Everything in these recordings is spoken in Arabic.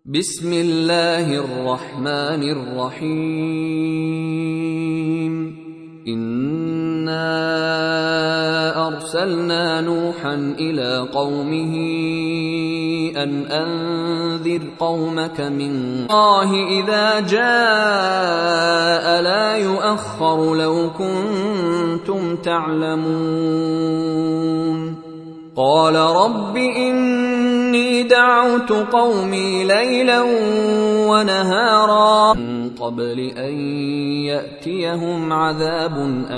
بسم الله الرحمن الرحيم. إنا أرسلنا نوحا إلى قومه أن أنذر قومك من الله إذا جاء لا يؤخر لو كنتم تعلمون. قال رب إني دعوت قومي ليلا ونهارا من قبل أن يأتيهم عذاب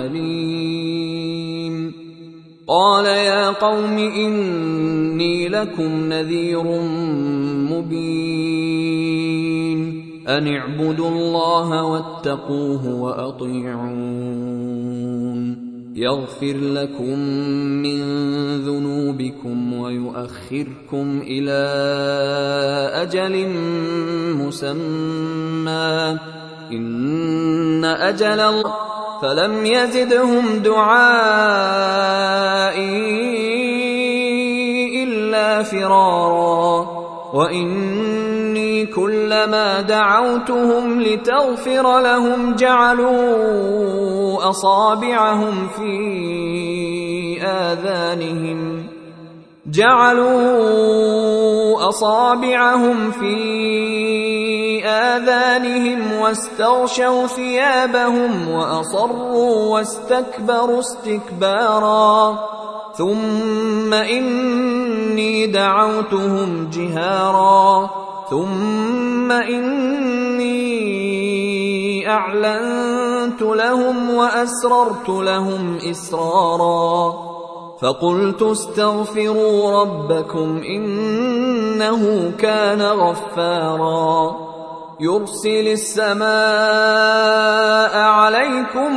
أليم. قال يا قوم إني لكم نذير مبين أن اعبدوا الله واتقوه وأطيعون يغفر لكم من ذنوبكم ويؤخركم إلى أجل مسمى إن أجل الله فلم يزدهم دعائي إلا فرارا وإني كلما دعوتهم لتغفر لهم جعلوا أصابعهم في آذانهم واستغشوا ثيابهم وأصروا واستكبروا استكبارا ثم إني دعوتهم جهارا ثم إني أعلنت لهم وأسررت لهم إسرارا فقلت استغفروا ربكم إنه كان غفارا يرسل السماء عليكم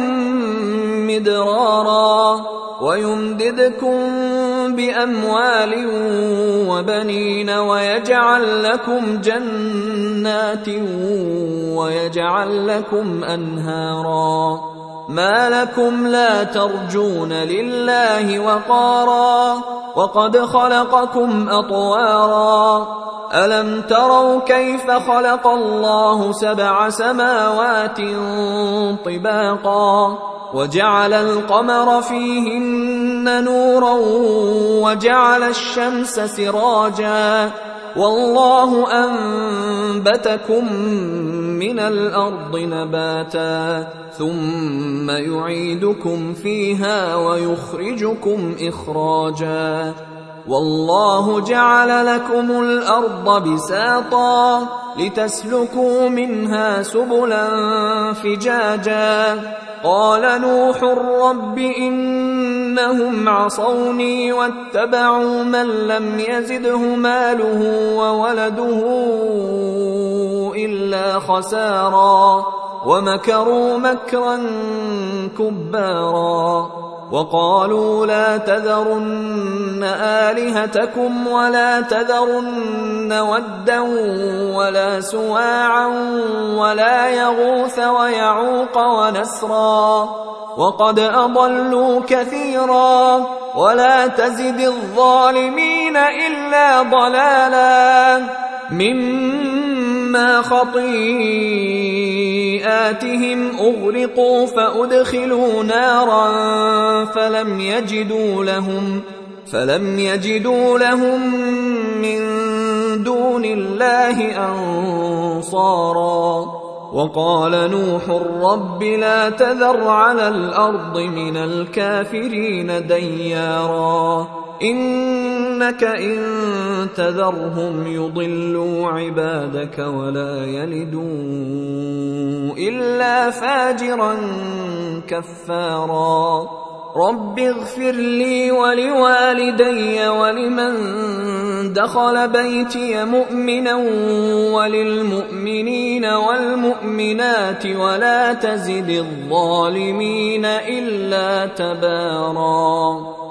مدرارا ويمددكم بأموال وبنين ويجعل لكم جنات ويجعل لكم أنهارا ما لكم لا ترجون لله وقارا وقد خلقكم أطوارا ألم تروا كيف خلق الله 7 سماوات طباقا وجعل القمر فيهن نورا وجعل الشمس سراجا والله أنبتكم من الأرض نباتا ثم يعيدكم فيها ويخرجكم إخراجا والله جعل لكم الأرض بساطا لتسلكوا منها سبلا فجاجا قال نوح رب إنهم عصوني واتبعوا من لم يزده ماله وولده إلا خسارا ومكروا مكرا كبارا وقالوا لا تذرن آلهتكم ولا تذرن ودا ولا سواعا ولا يغوث ويعوق ونسرا وقد أضلوا كثيرا ولا تزد الظالمين إلا ضلالا مما خطيئاتهم أغرقوا فأدخلوا نارا فلم يجدوا لهم من دون الله أنصارا وقال نوح رب لا تذر على الأرض من الكافرين ديارا إنك إن تذرهم يضلوا عبادك ولا يلدوا إلا فاجرا كفارا رب اغفر لي ولوالدي ولمن دخل بيتي مؤمنا وللمؤمنين والمؤمنات ولا تزد الظالمين إلا تبارا.